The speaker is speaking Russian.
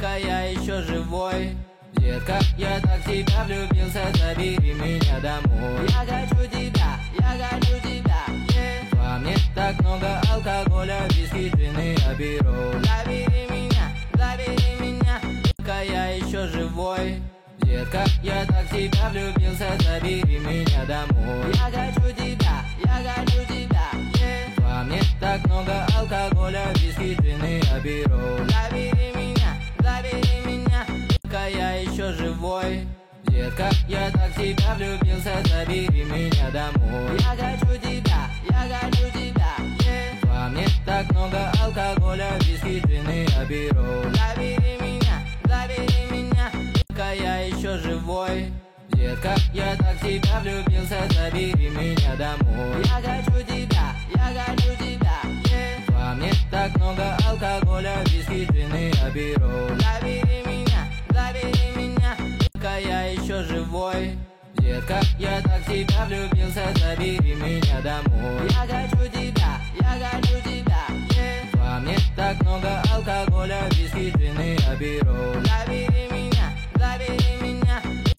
Пока я еще живой, детка, я так в тебя влюбился, забери меня домой. Я хочу тебя, yeah. Во мне так много алкоголя, виски, джины, абирол. Забери меня, пока я еще живой, детка, я так в тебя влюбился, забери меня домой. Я хочу тебя, yeah. Во мне так много алкоголя, виски, джины, абирол. Забери меня, пока я еще живой, детка, я так в тебя влюбился, забери меня домой. Я хочу тебя, yeah. Во мне так много алкоголя, виски, джины, абирол. Забери меня, пока я еще живой, детка, я так в тебя влюбился, забери меня домой. Я хочу тебя, yeah. Во мне так много алкоголя, виски, джины, абирол. Забери меня, пока я еще живой, детка, я так в тебя влюбился, забери меня домой. Я хочу тебя, yeah. Во мне так много алкоголя, виски, джины, абирол.